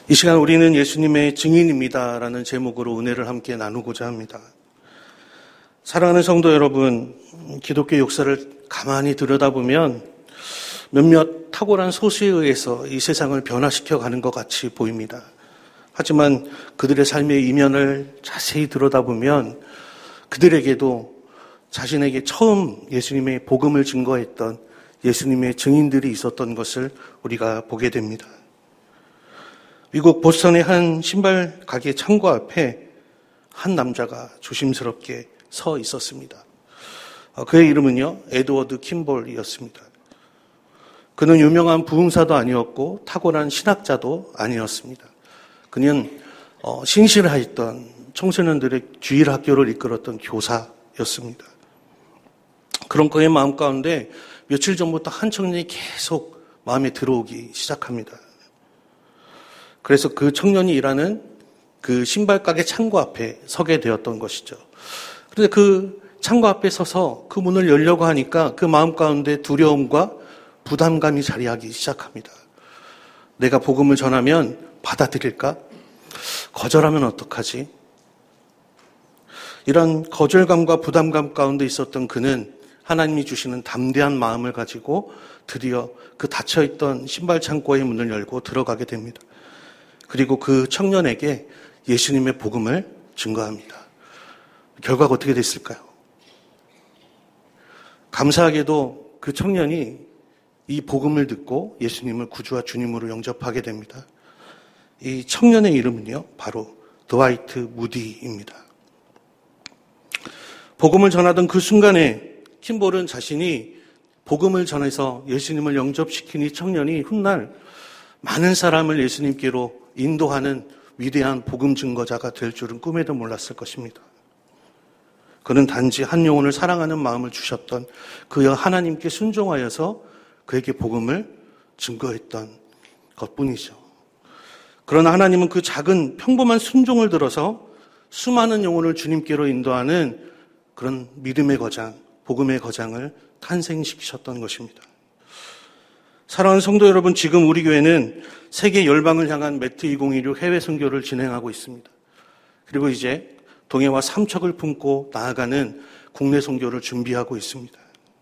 이 시간 우리는 예수님의 증인입니다라는 제목으로 은혜를 함께 나누고자 합니다. 사랑하는 성도 여러분, 기독교 역사를 가만히 들여다보면 몇몇 탁월한 소수에 의해서 이 세상을 변화시켜 가는 것 같이 보입니다. 하지만 그들의 삶의 이면을 자세히 들여다보면 그들에게도 자신에게 처음 예수님의 복음을 증거했던 예수님의 증인들이 있었던 것을 우리가 보게 됩니다. 미국 보스턴의 한 신발 가게 창고 앞에 한 남자가 조심스럽게 서 있었습니다. 그의 이름은요, 에드워드 킴볼이었습니다. 그는 유명한 부흥사도 아니었고 탁월한 신학자도 아니었습니다. 그는 신실하였던 청소년들의 주일학교를 이끌었던 교사였습니다. 그런 그의 마음 가운데 며칠 전부터 한 청년이 계속 마음에 들어오기 시작합니다. 그래서 그 청년이 일하는 그 신발가게 창고 앞에 서게 되었던 것이죠. 그런데 그 창고 앞에 서서 그 문을 열려고 하니까 그 마음 가운데 두려움과 부담감이 자리하기 시작합니다. 내가 복음을 전하면 받아들일까? 거절하면 어떡하지? 이런 거절감과 부담감 가운데 있었던 그는 하나님이 주시는 담대한 마음을 가지고 드디어 그 닫혀있던 신발 창고의 문을 열고 들어가게 됩니다. 그리고 그 청년에게 예수님의 복음을 증거합니다. 결과가 어떻게 됐을까요? 감사하게도 그 청년이 이 복음을 듣고 예수님을 구주와 주님으로 영접하게 됩니다. 이 청년의 이름은요, 바로 드와이트 무디입니다. 복음을 전하던 그 순간에 킴볼은 자신이 복음을 전해서 예수님을 영접시킨 이 청년이 훗날 많은 사람을 예수님께로 인도하는 위대한 복음 증거자가 될 줄은 꿈에도 몰랐을 것입니다. 그는 단지 한 영혼을 사랑하는 마음을 주셨던 그 하나님께 순종하여서 그에게 복음을 증거했던 것뿐이죠. 그러나 하나님은 그 작은 평범한 순종을 들어서 수많은 영혼을 주님께로 인도하는 그런 믿음의 거장, 복음의 거장을 탄생시키셨던 것입니다. 사랑하는 성도 여러분, 지금 우리 교회는 세계 열방을 향한 매트 2016 해외 선교를 진행하고 있습니다. 그리고 이제 동해와 삼척을 품고 나아가는 국내 선교를 준비하고 있습니다.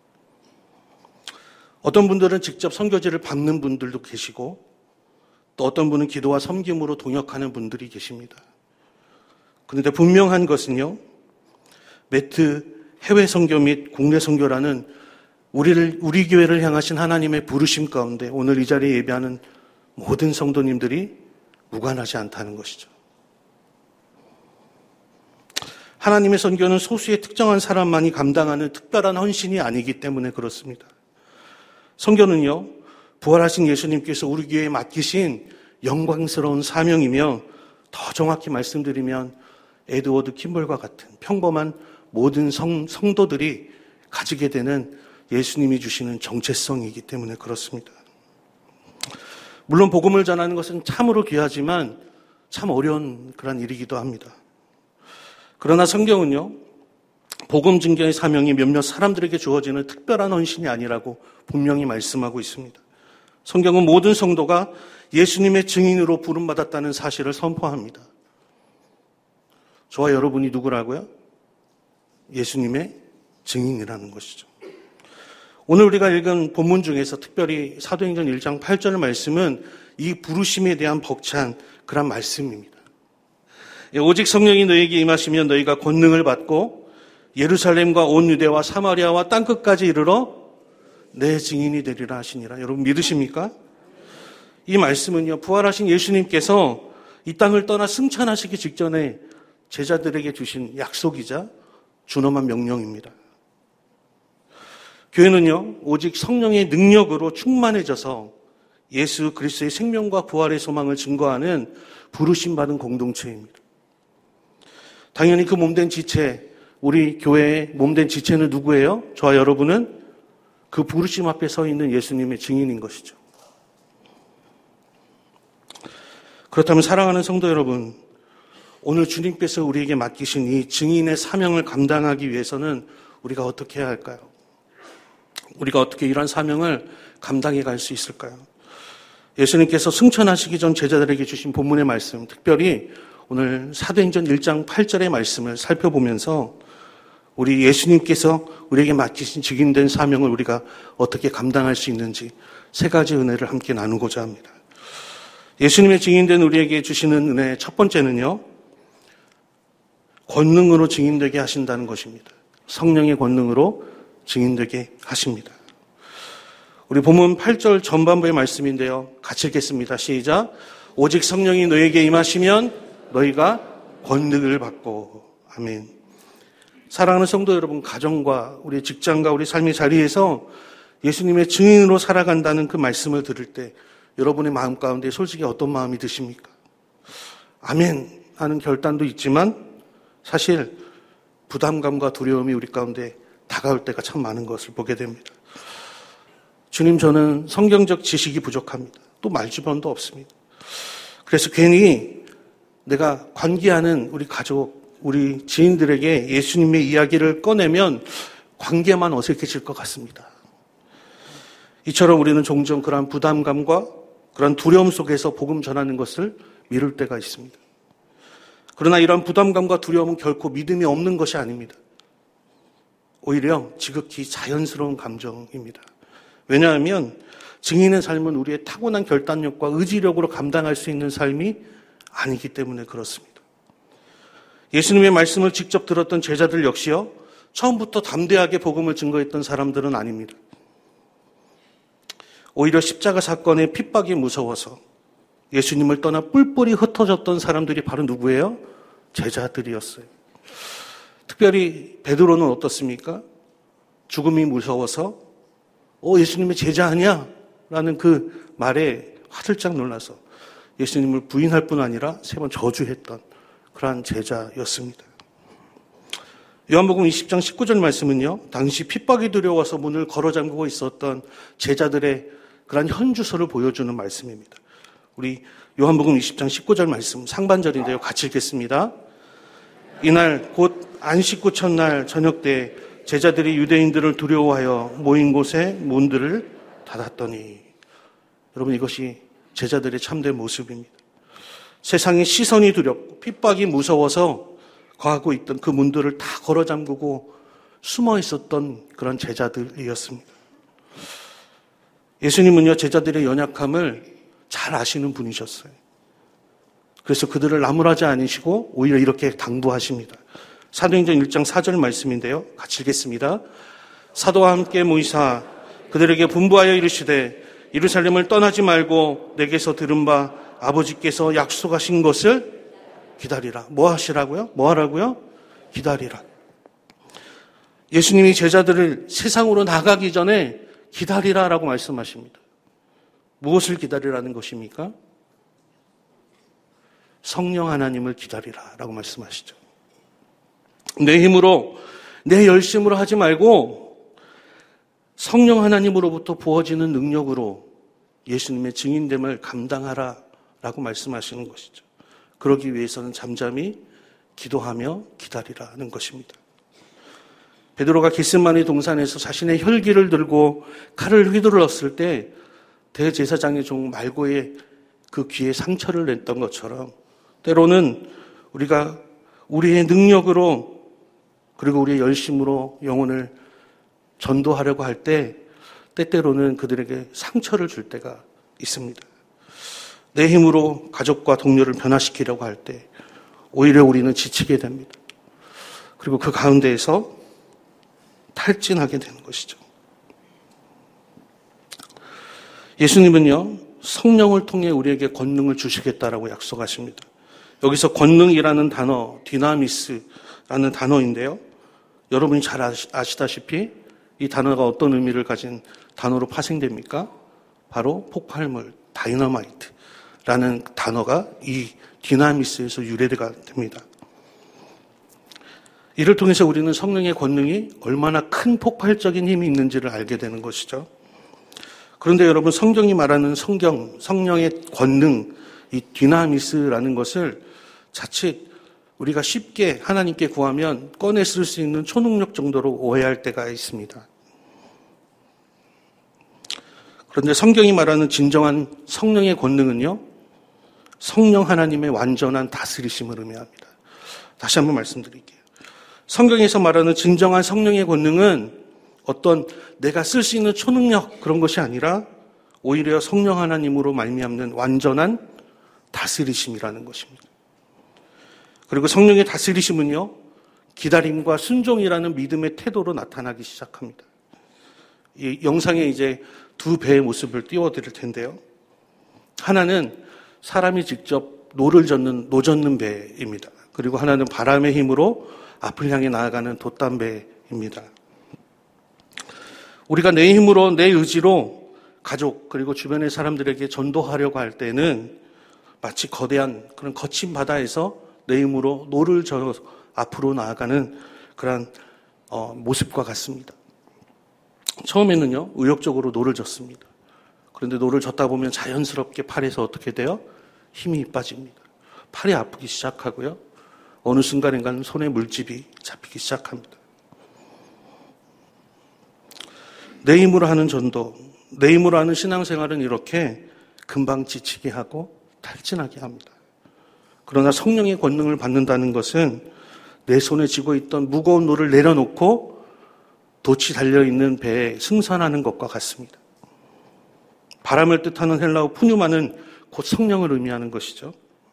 어떤 분들은 직접 선교지를 밟는 분들도 계시고 또 어떤 분은 기도와 섬김으로 동역하는 분들이 계십니다. 그런데 분명한 것은요, 매트 해외 선교 및 국내 선교라는 우리 교회를 향하신 하나님의 부르심 가운데 오늘 이 자리에 예배하는 모든 성도님들이 무관하지 않다는 것이죠. 하나님의 선교는 소수의 특정한 사람만이 감당하는 특별한 헌신이 아니기 때문에 그렇습니다. 선교는요, 부활하신 예수님께서 우리 교회에 맡기신 영광스러운 사명이며 더 정확히 말씀드리면 에드워드 킴볼과 같은 평범한 모든 성도들이 가지게 되는 예수님이 주시는 정체성이기 때문에 그렇습니다. 물론 복음을 전하는 것은 참으로 귀하지만 참 어려운 그런 일이기도 합니다. 그러나 성경은요, 복음 증거의 사명이 몇몇 사람들에게 주어지는 특별한 헌신이 아니라고 분명히 말씀하고 있습니다. 성경은 모든 성도가 예수님의 증인으로 부름받았다는 사실을 선포합니다. 저와 여러분이 누구라고요? 예수님의 증인이라는 것이죠. 오늘 우리가 읽은 본문 중에서 특별히 사도행전 1장 8절 말씀은 이 부르심에 대한 벅찬 그런 말씀입니다. 오직 성령이 너희에게 임하시면 너희가 권능을 받고 예루살렘과 온 유대와 사마리아와 땅끝까지 이르러 내 증인이 되리라 하시니라. 여러분 믿으십니까? 이 말씀은요, 부활하신 예수님께서 이 땅을 떠나 승천하시기 직전에 제자들에게 주신 약속이자 준엄한 명령입니다. 교회는요, 오직 성령의 능력으로 충만해져서 예수 그리스도의 생명과 부활의 소망을 증거하는 부르심받은 공동체입니다. 당연히 그 몸된 지체, 우리 교회의 몸된 지체는 누구예요? 저와 여러분은 그 부르심 앞에 서 있는 예수님의 증인인 것이죠. 그렇다면 사랑하는 성도 여러분, 오늘 주님께서 우리에게 맡기신 이 증인의 사명을 감당하기 위해서는 우리가 어떻게 해야 할까요? 우리가 어떻게 이런 사명을 감당해 갈 수 있을까요? 예수님께서 승천하시기 전 제자들에게 주신 본문의 말씀, 특별히 오늘 사도행전 1장 8절의 말씀을 살펴보면서 우리 예수님께서 우리에게 맡기신 직임된 사명을 우리가 어떻게 감당할 수 있는지 세 가지 은혜를 함께 나누고자 합니다. 예수님의 증인된 우리에게 주시는 은혜 첫 번째는요, 권능으로 증인되게 하신다는 것입니다. 성령의 권능으로 증인되게 하십니다. 우리 본문 8절 전반부의 말씀인데요. 같이 읽겠습니다. 시작. 오직 성령이 너에게 임하시면 너희가 권능을 받고. 아멘. 사랑하는 성도 여러분, 가정과 우리 직장과 우리 삶의 자리에서 예수님의 증인으로 살아간다는 그 말씀을 들을 때 여러분의 마음 가운데 솔직히 어떤 마음이 드십니까? 아멘 하는 결단도 있지만 사실 부담감과 두려움이 우리 가운데 다가올 때가 참 많은 것을 보게 됩니다. 주님, 저는 성경적 지식이 부족합니다. 또 말주변도 없습니다. 그래서 괜히 내가 관계하는 우리 가족, 우리 지인들에게 예수님의 이야기를 꺼내면 관계만 어색해질 것 같습니다. 이처럼 우리는 종종 그러한 부담감과 그러한 두려움 속에서 복음 전하는 것을 미룰 때가 있습니다. 그러나 이러한 부담감과 두려움은 결코 믿음이 없는 것이 아닙니다. 오히려 지극히 자연스러운 감정입니다. 왜냐하면 증인의 삶은 우리의 타고난 결단력과 의지력으로 감당할 수 있는 삶이 아니기 때문에 그렇습니다. 예수님의 말씀을 직접 들었던 제자들 역시요, 처음부터 담대하게 복음을 증거했던 사람들은 아닙니다. 오히려 십자가 사건의 핍박이 무서워서 예수님을 떠나 뿔뿔이 흩어졌던 사람들이 바로 누구예요? 제자들이었어요. 특별히 베드로는 어떻습니까? 죽음이 무서워서 예수님의 제자 아니야? 라는 그 말에 화들짝 놀라서 예수님을 부인할 뿐 아니라 3번 저주했던 그러한 제자였습니다. 요한복음 20장 19절 말씀은요, 당시 핍박이 두려워서 문을 걸어 잠그고 있었던 제자들의 그러한 현주소를 보여주는 말씀입니다. 우리 요한복음 20장 19절 말씀 상반절인데요. 같이 읽겠습니다. 이날 곧 안식구 첫날 저녁 때 제자들이 유대인들을 두려워하여 모인 곳에 문들을 닫았더니. 여러분, 이것이 제자들의 참된 모습입니다. 세상의 시선이 두렵고 핍박이 무서워서 거하고 있던 그 문들을 다 걸어 잠그고 숨어 있었던 그런 제자들이었습니다. 예수님은요, 제자들의 연약함을 잘 아시는 분이셨어요. 그래서 그들을 나무라지 않으시고 오히려 이렇게 당부하십니다. 사도행전 1장 4절 말씀인데요. 같이 읽겠습니다. 사도와 함께 모이사 그들에게 분부하여 이르시되 예루살렘을 떠나지 말고 내게서 들은 바 아버지께서 약속하신 것을 기다리라. 뭐 하시라고요? 뭐 하라고요? 기다리라. 예수님이 제자들을 세상으로 나가기 전에 기다리라라고 말씀하십니다. 무엇을 기다리라는 것입니까? 성령 하나님을 기다리라라고 말씀하시죠. 내 힘으로, 내 열심으로 하지 말고 성령 하나님으로부터 부어지는 능력으로 예수님의 증인됨을 감당하라라고 말씀하시는 것이죠. 그러기 위해서는 잠잠히 기도하며 기다리라는 것입니다. 베드로가 겟세마네 동산에서 자신의 혈기를 들고 칼을 휘둘렀을 때 대제사장의 종 말고의 그 귀에 상처를 냈던 것처럼 때로는 우리가 우리의 능력으로 그리고 우리의 열심으로 영혼을 전도하려고 할 때 때때로는 그들에게 상처를 줄 때가 있습니다. 내 힘으로 가족과 동료를 변화시키려고 할 때 오히려 우리는 지치게 됩니다. 그리고 그 가운데에서 탈진하게 되는 것이죠. 예수님은요, 성령을 통해 우리에게 권능을 주시겠다라고 약속하십니다. 여기서 권능이라는 단어, 디나미스라는 단어인데요. 여러분이 잘 아시다시피 이 단어가 어떤 의미를 가진 단어로 파생됩니까? 바로 폭발물, 다이너마이트라는 단어가 이 디나미스에서 유래가 됩니다. 이를 통해서 우리는 성령의 권능이 얼마나 큰 폭발적인 힘이 있는지를 알게 되는 것이죠. 그런데 여러분, 성경이 말하는 성령의 권능, 이 디나미스라는 것을 자칫 우리가 쉽게 하나님께 구하면 꺼내 쓸 수 있는 초능력 정도로 오해할 때가 있습니다. 그런데 성경이 말하는 진정한 성령의 권능은요, 성령 하나님의 완전한 다스리심을 의미합니다. 다시 한번 말씀드릴게요. 성경에서 말하는 진정한 성령의 권능은 어떤 내가 쓸 수 있는 초능력 그런 것이 아니라 오히려 성령 하나님으로 말미암는 완전한 다스리심이라는 것입니다. 그리고 성령의 다스리심은요, 기다림과 순종이라는 믿음의 태도로 나타나기 시작합니다. 이 영상에 이제 두 배의 모습을 띄워드릴 텐데요. 하나는 사람이 직접 노젓는 배입니다. 그리고 하나는 바람의 힘으로 앞을 향해 나아가는 돛담배입니다. 우리가 내 힘으로, 내 의지로 가족 그리고 주변의 사람들에게 전도하려고 할 때는 마치 거대한 그런 거친 바다에서 내 힘으로 노를 저어 앞으로 나아가는 그런 모습과 같습니다. 처음에는요, 의욕적으로 노를 젓습니다. 그런데 노를 젓다 보면 자연스럽게 팔에서 어떻게 돼요? 힘이 빠집니다. 팔이 아프기 시작하고요. 어느 순간인가는 손에 물집이 잡히기 시작합니다. 내 힘으로 하는 전도, 내 힘으로 하는 신앙생활은 이렇게 금방 지치게 하고 탈진하게 합니다. 그러나 성령의 권능을 받는다는 것은 내 손에 쥐고 있던 무거운 노를 내려놓고 돛이 달려있는 배에 승선하는 것과 같습니다. 바람을 뜻하는 헬라어 푸뉴마는 곧 성령을 의미하는 것이죠.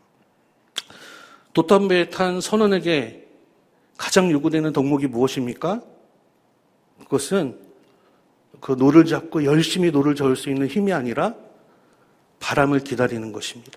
돛담배에 탄 선원에게 가장 요구되는 덕목이 무엇입니까? 그것은 그 노를 잡고 열심히 노를 저을 수 있는 힘이 아니라 바람을 기다리는 것입니다.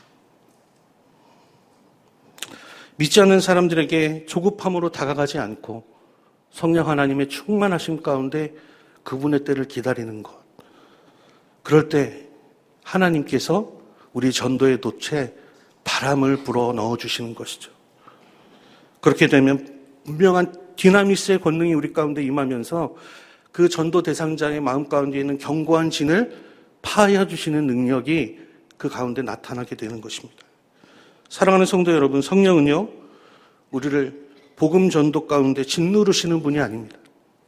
믿지 않는 사람들에게 조급함으로 다가가지 않고 성령 하나님의 충만하심 가운데 그분의 때를 기다리는 것. 그럴 때 하나님께서 우리 전도의 돛에 바람을 불어 넣어주시는 것이죠. 그렇게 되면 분명한 디나미스의 권능이 우리 가운데 임하면서 그 전도 대상자의 마음 가운데 있는 견고한 진을 파헤어 주시는 능력이 그 가운데 나타나게 되는 것입니다. 사랑하는 성도 여러분, 성령은요, 우리를 복음 전도 가운데 짓누르시는 분이 아닙니다.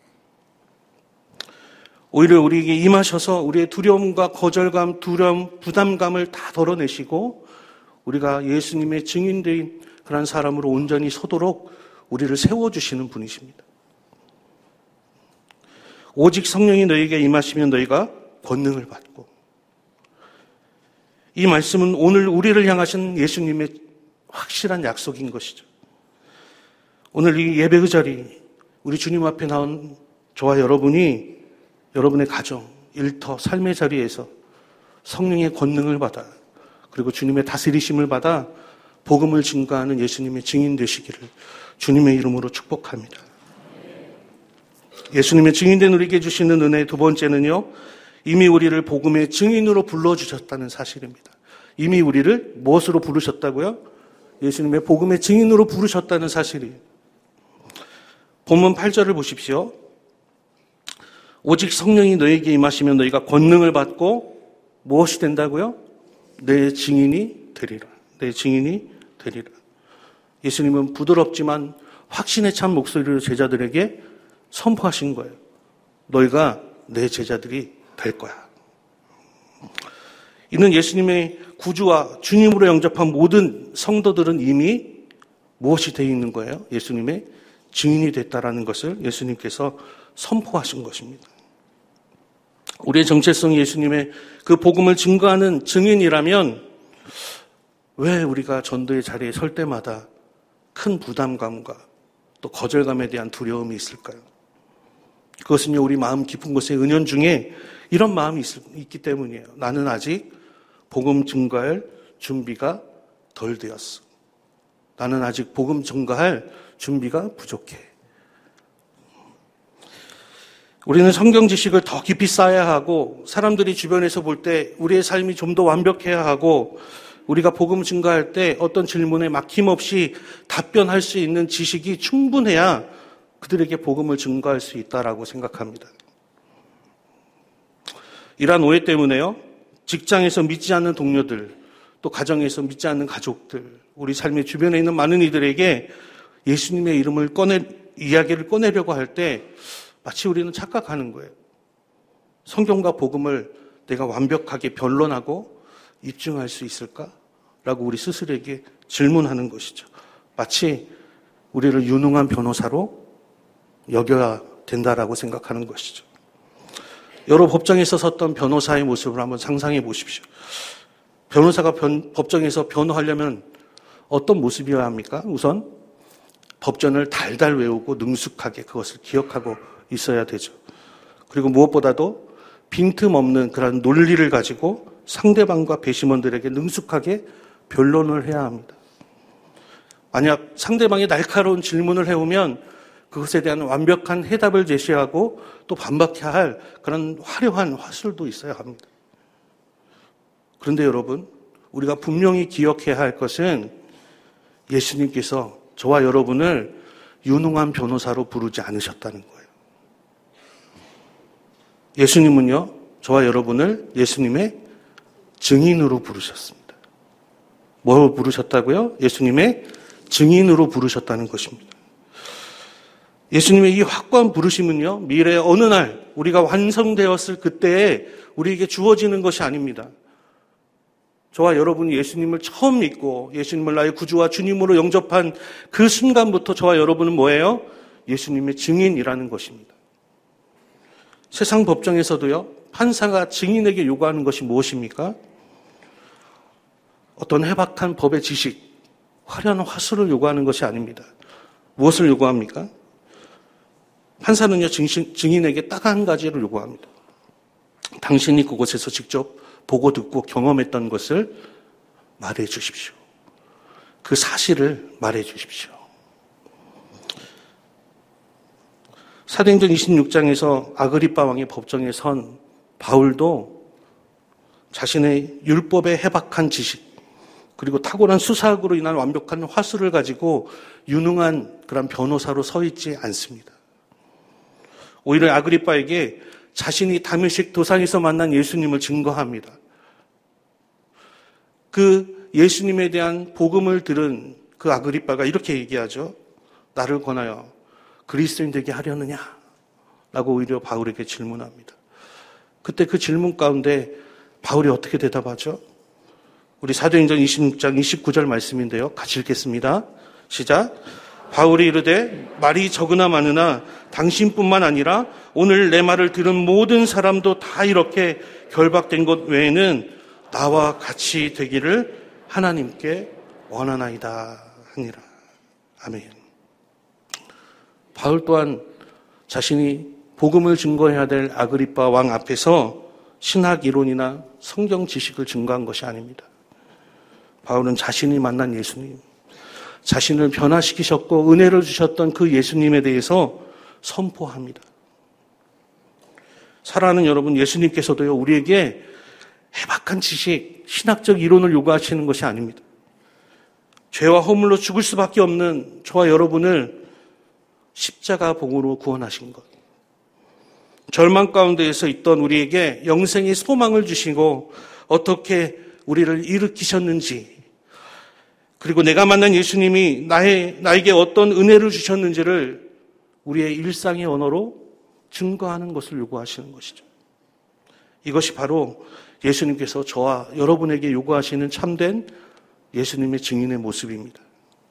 오히려 우리에게 임하셔서 우리의 두려움과 거절감, 두려움, 부담감을 다 덜어내시고 우리가 예수님의 증인된 그런 사람으로 온전히 서도록 우리를 세워주시는 분이십니다. 오직 성령이 너희에게 임하시면 너희가 권능을 받고, 이 말씀은 오늘 우리를 향하신 예수님의 확실한 약속인 것이죠. 오늘 이 예배의 자리, 우리 주님 앞에 나온 저와 여러분이 여러분의 가정, 일터, 삶의 자리에서 성령의 권능을 받아 그리고 주님의 다스리심을 받아 복음을 증거하는 예수님의 증인 되시기를 주님의 이름으로 축복합니다. 예수님의 증인된 우리에게 주시는 은혜의 두 번째는요, 이미 우리를 복음의 증인으로 불러주셨다는 사실입니다. 이미 우리를 무엇으로 부르셨다고요? 예수님의 복음의 증인으로 부르셨다는 사실이에요. 본문 8절을 보십시오. 오직 성령이 너에게 임하시면 너희가 권능을 받고 무엇이 된다고요? 내 증인이 되리라. 내 증인이 되리라. 예수님은 부드럽지만 확신에 찬 목소리로 제자들에게 선포하신 거예요. 너희가 내 제자들이 될 거야. 이는 예수님의 구주와 주님으로 영접한 모든 성도들은 이미 무엇이 되어 있는 거예요? 예수님의 증인이 됐다라는 것을 예수님께서 선포하신 것입니다. 우리의 정체성이 예수님의 그 복음을 증거하는 증인이라면 왜 우리가 전도의 자리에 설 때마다 큰 부담감과 또 거절감에 대한 두려움이 있을까요? 그것은요, 우리 마음 깊은 곳의 은연 중에 이런 마음이 있기 때문이에요. 나는 아직 복음 증거할 준비가 덜 되었어. 나는 아직 복음 증거할 준비가 부족해. 우리는 성경 지식을 더 깊이 쌓아야 하고, 사람들이 주변에서 볼 때 우리의 삶이 좀 더 완벽해야 하고, 우리가 복음 증거할 때 어떤 질문에 막힘없이 답변할 수 있는 지식이 충분해야 그들에게 복음을 증거할 수 있다라고 생각합니다. 이러한 오해 때문에요, 직장에서 믿지 않는 동료들, 또 가정에서 믿지 않는 가족들, 우리 삶의 주변에 있는 많은 이들에게 예수님의 이름을 이야기를 꺼내려고 할 때 마치 우리는 착각하는 거예요. 성경과 복음을 내가 완벽하게 변론하고 입증할 수 있을까? 라고 우리 스스로에게 질문하는 것이죠. 마치 우리를 유능한 변호사로 여겨야 된다라고 생각하는 것이죠. 여러 법정에서 섰던 변호사의 모습을 한번 상상해 보십시오. 변호사가 법정에서 변호하려면 어떤 모습이어야 합니까? 우선 법전을 달달 외우고 능숙하게 그것을 기억하고 있어야 되죠. 그리고 무엇보다도 빈틈없는 그런 논리를 가지고 상대방과 배심원들에게 능숙하게 변론을 해야 합니다. 만약 상대방이 날카로운 질문을 해오면 그것에 대한 완벽한 해답을 제시하고 또 반박해야 할 그런 화려한 화술도 있어야 합니다. 그런데 여러분, 우리가 분명히 기억해야 할 것은 예수님께서 저와 여러분을 유능한 변호사로 부르지 않으셨다는 거예요. 예수님은요, 저와 여러분을 예수님의 증인으로 부르셨습니다. 뭘 부르셨다고요? 예수님의 증인으로 부르셨다는 것입니다. 예수님의 이 확고한 부르심은요, 미래 어느 날 우리가 완성되었을 그때에 우리에게 주어지는 것이 아닙니다. 저와 여러분이 예수님을 처음 믿고 예수님을 나의 구주와 주님으로 영접한 그 순간부터 저와 여러분은 뭐예요? 예수님의 증인이라는 것입니다. 세상 법정에서도요, 판사가 증인에게 요구하는 것이 무엇입니까? 어떤 해박한 법의 지식, 화려한 화술을 요구하는 것이 아닙니다. 무엇을 요구합니까? 판사는요, 증인에게 딱 한 가지를 요구합니다. 당신이 그곳에서 직접 보고 듣고 경험했던 것을 말해 주십시오. 그 사실을 말해 주십시오. 사도행전 26장에서 아그리빠 왕의 법정에 선 바울도 자신의 율법의 해박한 지식, 그리고 탁월한 수사학으로 인한 완벽한 화술을 가지고 유능한 그런 변호사로 서 있지 않습니다. 오히려 아그리빠에게 자신이 다메섹 도상에서 만난 예수님을 증거합니다. 그 예수님에 대한 복음을 들은 그 아그리빠가 이렇게 얘기하죠. 나를 권하여 그리스도인 되게 하려느냐? 라고 오히려 바울에게 질문합니다. 그때 그 질문 가운데 바울이 어떻게 대답하죠? 우리 사도행전 26장 29절 말씀인데요. 같이 읽겠습니다. 시작. 바울이 이르되 말이 적으나 많으나 당신뿐만 아니라 오늘 내 말을 들은 모든 사람도 다 이렇게 결박된 것 외에는 나와 같이 되기를 하나님께 원하나이다 하니라. 아멘. 바울 또한 자신이 복음을 증거해야 될 아그리빠 왕 앞에서 신학 이론이나 성경 지식을 증거한 것이 아닙니다. 바울은 자신이 만난 예수님, 자신을 변화시키셨고 은혜를 주셨던 그 예수님에 대해서 선포합니다. 사랑하는 여러분, 예수님께서도요, 우리에게 해박한 지식, 신학적 이론을 요구하시는 것이 아닙니다. 죄와 허물로 죽을 수밖에 없는 저와 여러분을 십자가 복으로 구원하신 것. 절망 가운데에서 있던 우리에게 영생의 소망을 주시고 어떻게 우리를 일으키셨는지, 그리고 내가 만난 예수님이 나에게 어떤 은혜를 주셨는지를 우리의 일상의 언어로 증거하는 것을 요구하시는 것이죠. 이것이 바로 예수님께서 저와 여러분에게 요구하시는 참된 예수님의 증인의 모습입니다.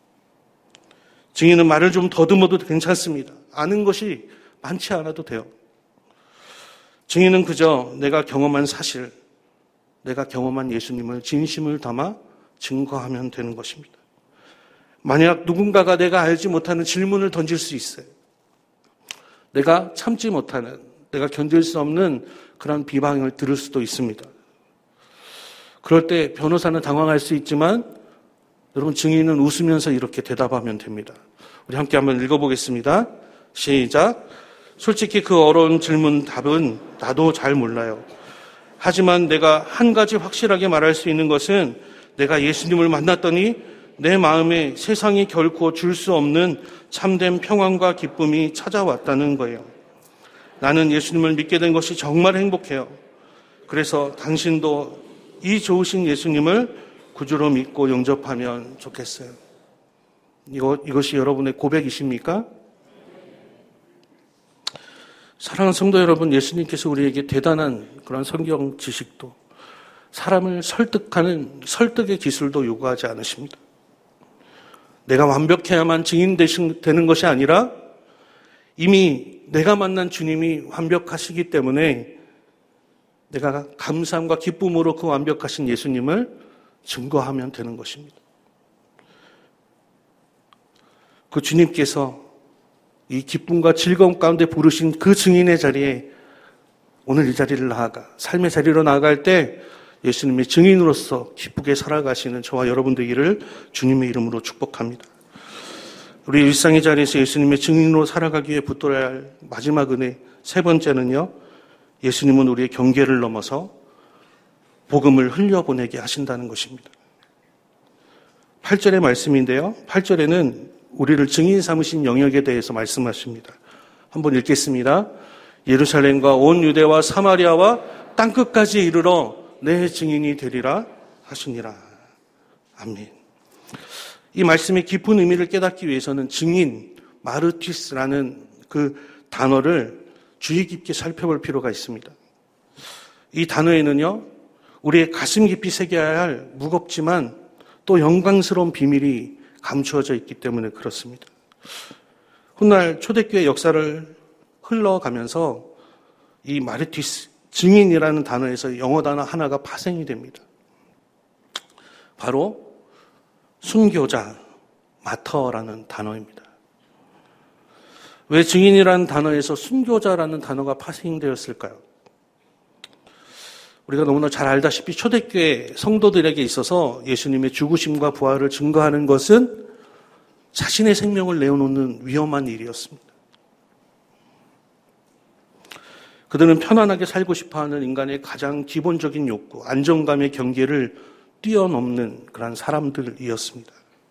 증인은 말을 좀 더듬어도 괜찮습니다. 아는 것이 많지 않아도 돼요. 증인은 그저 내가 경험한 사실, 내가 경험한 예수님을 진심을 담아 증거하면 되는 것입니다. 만약 누군가가 내가 알지 못하는 질문을 던질 수 있어요. 내가 참지 못하는, 내가 견딜 수 없는 그런 비방을 들을 수도 있습니다. 그럴 때 변호사는 당황할 수 있지만 여러분, 증인은 웃으면서 이렇게 대답하면 됩니다. 우리 함께 한번 읽어보겠습니다. 시작. 솔직히 그 어려운 질문 답은 나도 잘 몰라요. 하지만 내가 한 가지 확실하게 말할 수 있는 것은 내가 예수님을 만났더니 내 마음에 세상이 결코 줄 수 없는 참된 평안과 기쁨이 찾아왔다는 거예요. 나는 예수님을 믿게 된 것이 정말 행복해요. 그래서 당신도 이 좋으신 예수님을 구주로 믿고 영접하면 좋겠어요. 이것이 여러분의 고백이십니까? 사랑하는 성도 여러분, 예수님께서 우리에게 대단한 그런 성경 지식도 사람을 설득하는 설득의 기술도 요구하지 않으십니다. 내가 완벽해야만 증인 되는 것이 아니라 이미 내가 만난 주님이 완벽하시기 때문에 내가 감사함과 기쁨으로 그 완벽하신 예수님을 증거하면 되는 것입니다. 그 주님께서 이 기쁨과 즐거움 가운데 부르신 그 증인의 자리에 오늘 이 자리를 나아가 삶의 자리로 나아갈 때 예수님의 증인으로서 기쁘게 살아가시는 저와 여러분 되기를 주님의 이름으로 축복합니다. 우리 일상의 자리에서 예수님의 증인으로 살아가기 위해 붙들어야 할 마지막 은혜 세 번째는요, 예수님은 우리의 경계를 넘어서 복음을 흘려보내게 하신다는 것입니다. 8절의 말씀인데요. 8절에는 우리를 증인 삼으신 영역에 대해서 말씀하십니다. 한번 읽겠습니다. 예루살렘과 온 유대와 사마리아와 땅끝까지 이르러 내 증인이 되리라 하시니라. 아멘. 이 말씀의 깊은 의미를 깨닫기 위해서는 증인, 마르티스라는 그 단어를 주의 깊게 살펴볼 필요가 있습니다. 이 단어에는요, 우리의 가슴 깊이 새겨야 할 무겁지만 또 영광스러운 비밀이 감추어져 있기 때문에 그렇습니다. 훗날 초대교회 역사를 흘러가면서 이 마르티스, 증인이라는 단어에서 영어 단어 하나가 파생이 됩니다. 바로 순교자, 마터라는 단어입니다. 왜 증인이라는 단어에서 순교자라는 단어가 파생되었을까요? 우리가 너무나 잘 알다시피 초대교회 성도들에게 있어서 예수님의 죽으심과 부활을 증거하는 것은 자신의 생명을 내어놓는 위험한 일이었습니다. 그들은 편안하게 살고 싶어하는 인간의 가장 기본적인 욕구, 안정감의 경계를 뛰어넘는 그런 사람들이었습니다.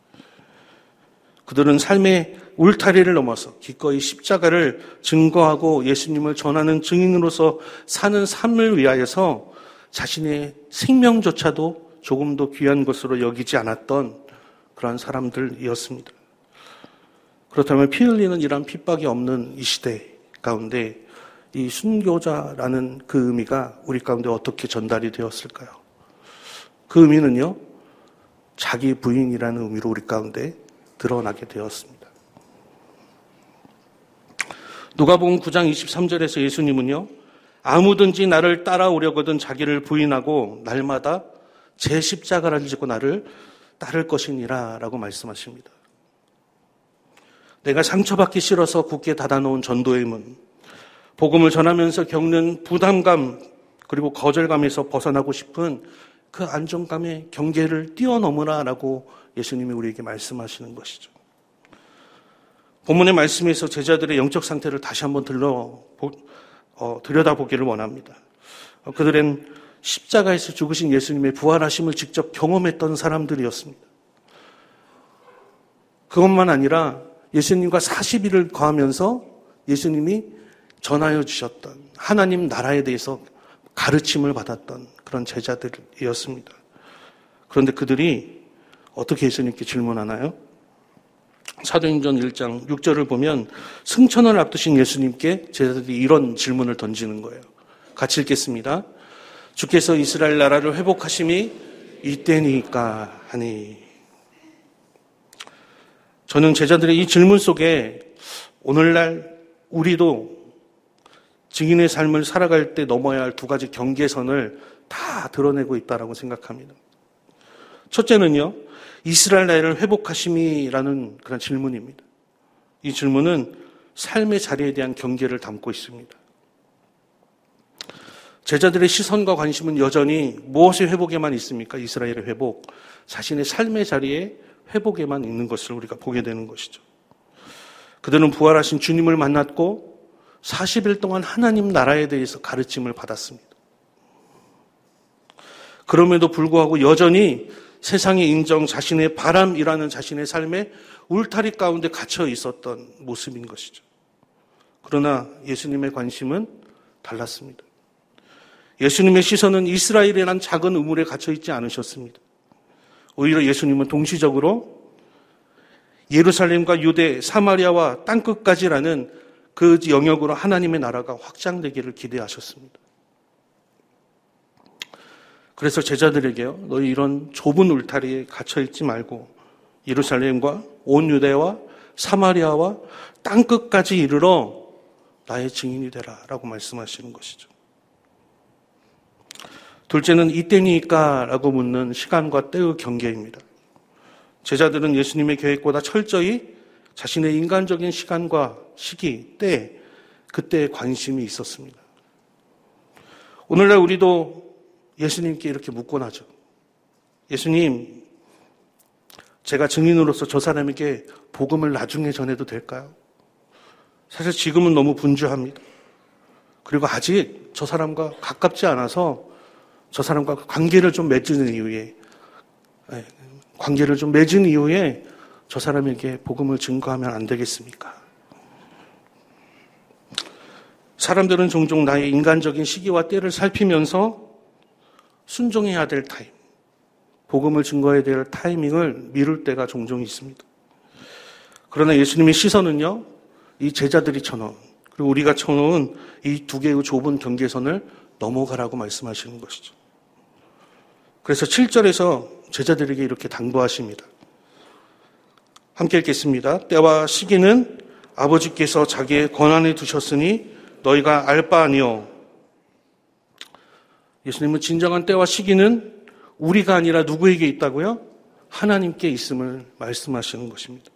그들은 삶의 울타리를 넘어서 기꺼이 십자가를 증거하고 예수님을 전하는 증인으로서 사는 삶을 위하여서 자신의 생명조차도 조금도 귀한 것으로 여기지 않았던 그런 사람들이었습니다. 그렇다면 피 흘리는 이런 핍박이 없는 이 시대 가운데 이 순교자라는 그 의미가 우리 가운데 어떻게 전달이 되었을까요? 그 의미는요, 자기 부인이라는 의미로 우리 가운데 드러나게 되었습니다. 누가복음 9장 23절에서 예수님은요, 아무든지 나를 따라오려거든 자기를 부인하고 날마다 제 십자가를 지고 나를 따를 것이니라 라고 말씀하십니다. 내가 상처받기 싫어서 굳게 닫아놓은 전도의 문, 복음을 전하면서 겪는 부담감 그리고 거절감에서 벗어나고 싶은 그 안정감의 경계를 뛰어넘으라라고 예수님이 우리에게 말씀하시는 것이죠. 본문의 말씀에서 제자들의 영적 상태를 다시 한번 들여다보기를 원합니다. 그들은 십자가에서 죽으신 예수님의 부활하심을 직접 경험했던 사람들이었습니다. 그것만 아니라 예수님과 40일을 거하면서 예수님이 전하여 주셨던 하나님 나라에 대해서 가르침을 받았던 그런 제자들이었습니다. 그런데 그들이 어떻게 예수님께 질문하나요? 사도행전 1장 6절을 보면 승천을 앞두신 예수님께 제자들이 이런 질문을 던지는 거예요. 같이 읽겠습니다. 주께서 이스라엘 나라를 회복하심이 이때니까 하니. 저는 제자들의 이 질문 속에 오늘날 우리도 증인의 삶을 살아갈 때 넘어야 할 두 가지 경계선을 다 드러내고 있다고 생각합니다. 첫째는요, 이스라엘 나라를 회복하심이라는 그런 질문입니다. 이 질문은 삶의 자리에 대한 경계를 담고 있습니다. 제자들의 시선과 관심은 여전히 무엇의 회복에만 있습니까? 이스라엘의 회복, 자신의 삶의 자리에 회복에만 있는 것을 우리가 보게 되는 것이죠. 그들은 부활하신 주님을 만났고 40일 동안 하나님 나라에 대해서 가르침을 받았습니다. 그럼에도 불구하고 여전히 세상의 인정, 자신의 바람이라는 자신의 삶의 울타리 가운데 갇혀 있었던 모습인 것이죠. 그러나 예수님의 관심은 달랐습니다. 예수님의 시선은 이스라엘이라는 작은 우물에 갇혀 있지 않으셨습니다. 오히려 예수님은 동시적으로 예루살렘과 유대, 사마리아와 땅끝까지라는 그 영역으로 하나님의 나라가 확장되기를 기대하셨습니다. 그래서 제자들에게요, 너희 이런 좁은 울타리에 갇혀있지 말고 예루살렘과 온 유대와 사마리아와 땅끝까지 이르러 나의 증인이 되라 라고 말씀하시는 것이죠. 둘째는 이때니까 라고 묻는 시간과 때의 경계입니다. 제자들은 예수님의 계획보다 철저히 자신의 인간적인 시간과 시기, 때, 그때에 관심이 있었습니다. 오늘날 우리도 예수님께 이렇게 묻곤 하죠. 예수님, 제가 증인으로서 저 사람에게 복음을 나중에 전해도 될까요? 사실 지금은 너무 분주합니다. 그리고 아직 저 사람과 가깝지 않아서 저 사람과 관계를 좀 맺은 이후에 저 사람에게 복음을 증거하면 안 되겠습니까? 사람들은 종종 나의 인간적인 시기와 때를 살피면서 순종해야 될 타임, 복음을 증거해야 될 타이밍을 미룰 때가 종종 있습니다. 그러나 예수님의 시선은요, 이 제자들이 쳐놓은, 그리고 우리가 쳐놓은 이 두 개의 좁은 경계선을 넘어가라고 말씀하시는 것이죠. 그래서 7절에서 제자들에게 이렇게 당부하십니다. 함께 읽겠습니다. 때와 시기는 아버지께서 자기의 권한에 두셨으니 너희가 알 바 아니요. 예수님은 진정한 때와 시기는 우리가 아니라 누구에게 있다고요? 하나님께 있음을 말씀하시는 것입니다.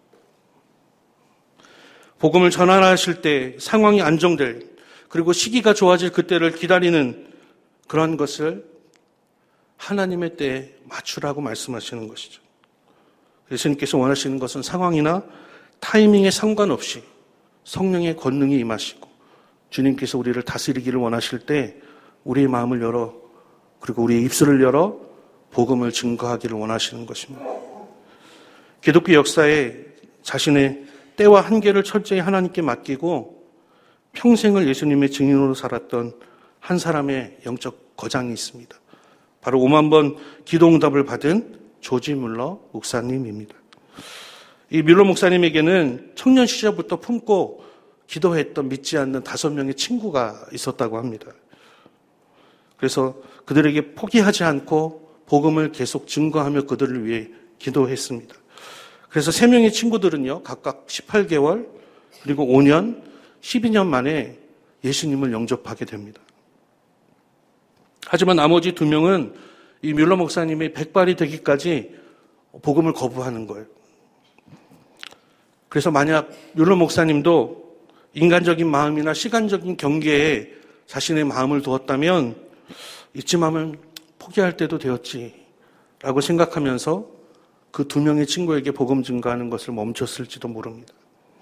복음을 전환하실 때 상황이 안정될, 그리고 시기가 좋아질 그때를 기다리는 그런 것을 하나님의 때에 맞추라고 말씀하시는 것이죠. 예수님께서 원하시는 것은 상황이나 타이밍에 상관없이 성령의 권능이 임하시고 주님께서 우리를 다스리기를 원하실 때 우리의 마음을 열어, 그리고 우리의 입술을 열어 복음을 증거하기를 원하시는 것입니다. 기독교 역사에 자신의 때와 한계를 철저히 하나님께 맡기고 평생을 예수님의 증인으로 살았던 한 사람의 영적 거장이 있습니다. 바로 5만 번 기도응답을 받은 조지 뮬러 목사님입니다. 이 뮬러 목사님에게는 청년 시절부터 품고 기도했던 믿지 않는 5명의 친구가 있었다고 합니다. 그래서 그들에게 포기하지 않고 복음을 계속 증거하며 그들을 위해 기도했습니다. 그래서 3명의 친구들은요, 각각 18개월, 그리고 5년, 12년 만에 예수님을 영접하게 됩니다. 하지만 나머지 2명은 이 뮬러 목사님의 백발이 되기까지 복음을 거부하는 거예요. 그래서 만약 뮬러 목사님도 인간적인 마음이나 시간적인 경계에 자신의 마음을 두었다면 이쯤 하면 포기할 때도 되었지라고 생각하면서 그 2명의 친구에게 복음 증거하는 것을 멈췄을지도 모릅니다.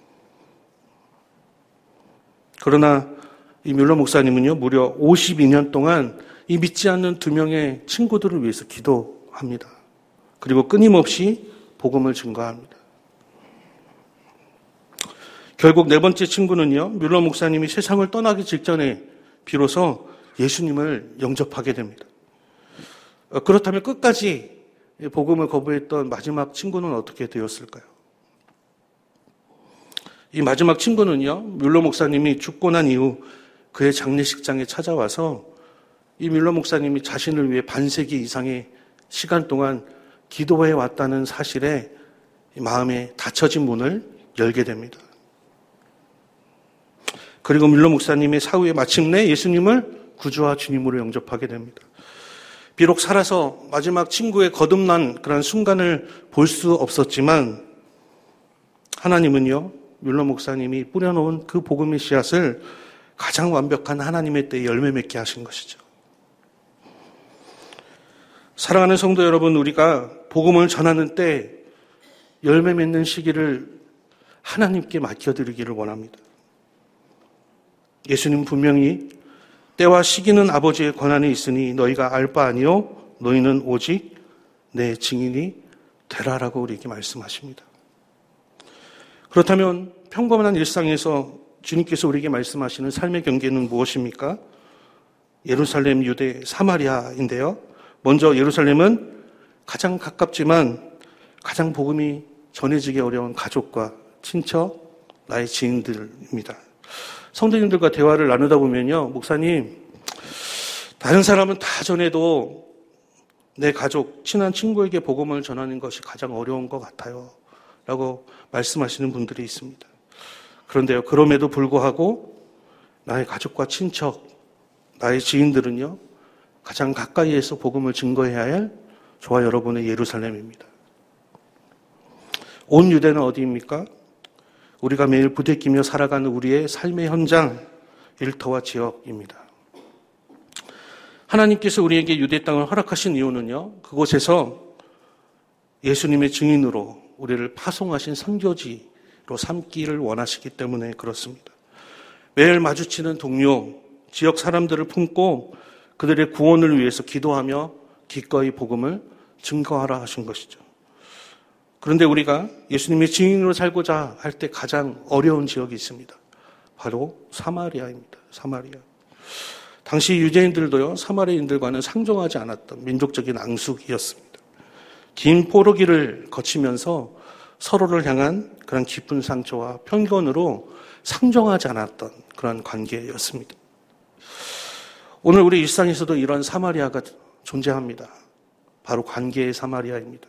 그러나 이 뮬러 목사님은요, 무려 52년 동안 이 믿지 않는 2명의 친구들을 위해서 기도합니다. 그리고 끊임없이 복음을 증거합니다. 결국 4번째 친구는요, 뮬러 목사님이 세상을 떠나기 직전에 비로소 예수님을 영접하게 됩니다. 그렇다면 끝까지 복음을 거부했던 마지막 친구는 어떻게 되었을까요? 이 마지막 친구는요, 뮬러 목사님이 죽고 난 이후 그의 장례식장에 찾아와서 이 뮬러 목사님이 자신을 위해 반세기 이상의 시간 동안 기도해 왔다는 사실에 마음에 닫혀진 문을 열게 됩니다. 그리고 뮬러 목사님의 사후에 마침내 예수님을 구주와 주님으로 영접하게 됩니다. 비록 살아서 마지막 친구의 거듭난 그런 순간을 볼 수 없었지만 하나님은요, 뮬러 목사님이 뿌려놓은 그 복음의 씨앗을 가장 완벽한 하나님의 때에 열매 맺게 하신 것이죠. 사랑하는 성도 여러분, 우리가 복음을 전하는 때 열매 맺는 시기를 하나님께 맡겨드리기를 원합니다. 예수님 분명히 때와 시기는 아버지의 권한에 있으니 너희가 알 바 아니요 너희는 오직 내 증인이 되라라고 우리에게 말씀하십니다. 그렇다면 평범한 일상에서 주님께서 우리에게 말씀하시는 삶의 경계는 무엇입니까? 예루살렘, 유대, 사마리아인데요. 먼저 예루살렘은 가장 가깝지만 가장 복음이 전해지기 어려운 가족과 친척, 나의 지인들입니다. 성도님들과 대화를 나누다 보면요, 목사님, 다른 사람은 다 전해도 내 가족, 친한 친구에게 복음을 전하는 것이 가장 어려운 것 같아요. 라고 말씀하시는 분들이 있습니다. 그런데요, 그럼에도 불구하고 나의 가족과 친척, 나의 지인들은요, 가장 가까이에서 복음을 증거해야 할 저와 여러분의 예루살렘입니다. 온 유대는 어디입니까? 우리가 매일 부대끼며 살아가는 우리의 삶의 현장, 일터와 지역입니다. 하나님께서 우리에게 유대 땅을 허락하신 이유는요, 그곳에서 예수님의 증인으로 우리를 파송하신 선교지로 삼기를 원하시기 때문에 그렇습니다. 매일 마주치는 동료, 지역 사람들을 품고 그들의 구원을 위해서 기도하며 기꺼이 복음을 증거하라 하신 것이죠. 그런데 우리가 예수님의 증인으로 살고자 할 때 가장 어려운 지역이 있습니다. 바로 사마리아입니다. 사마리아. 당시 유대인들도요, 사마리아인들과는 상종하지 않았던 민족적인 앙숙이었습니다. 긴 포로기를 거치면서 서로를 향한 그런 깊은 상처와 편견으로 상종하지 않았던 그런 관계였습니다. 오늘 우리 일상에서도 이런 사마리아가 존재합니다. 바로 관계의 사마리아입니다.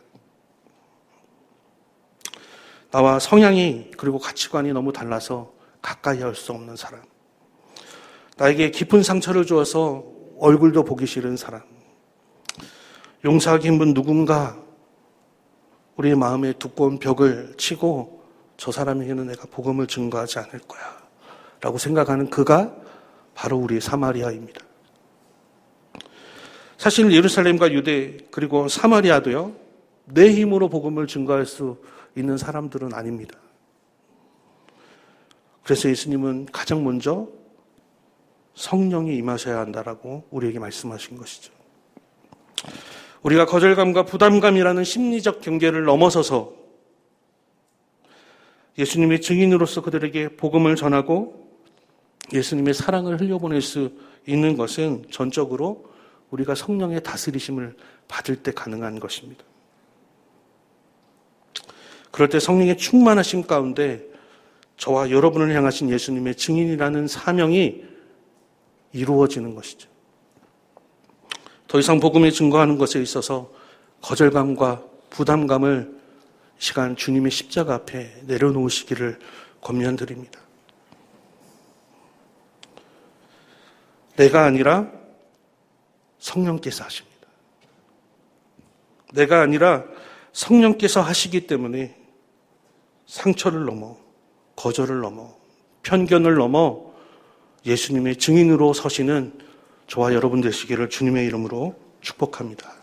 나와 성향이 그리고 가치관이 너무 달라서 가까이 할 수 없는 사람. 나에게 깊은 상처를 주어서 얼굴도 보기 싫은 사람. 용서하기 힘든 누군가 우리의 마음에 두꺼운 벽을 치고 저 사람에게는 내가 복음을 증거하지 않을 거야 라고 생각하는 그가 바로 우리의 사마리아입니다. 사실 예루살렘과 유대 그리고 사마리아도요, 내 힘으로 복음을 증거할 수 있는 사람들은 아닙니다. 그래서 예수님은 가장 먼저 성령이 임하셔야 한다라고 우리에게 말씀하신 것이죠. 우리가 거절감과 부담감이라는 심리적 경계를 넘어서서 예수님의 증인으로서 그들에게 복음을 전하고 예수님의 사랑을 흘려보낼 수 있는 것은 전적으로 우리가 성령의 다스리심을 받을 때 가능한 것입니다. 그럴 때 성령의 충만하심 가운데 저와 여러분을 향하신 예수님의 증인이라는 사명이 이루어지는 것이죠. 더 이상 복음에 증거하는 것에 있어서 거절감과 부담감을 시간 주님의 십자가 앞에 내려놓으시기를 권면드립니다. 내가 아니라 성령께서 하십니다. 내가 아니라 성령께서 하시기 때문에 상처를 넘어, 거절을 넘어, 편견을 넘어 예수님의 증인으로 서시는 저와 여러분 되시기를 주님의 이름으로 축복합니다.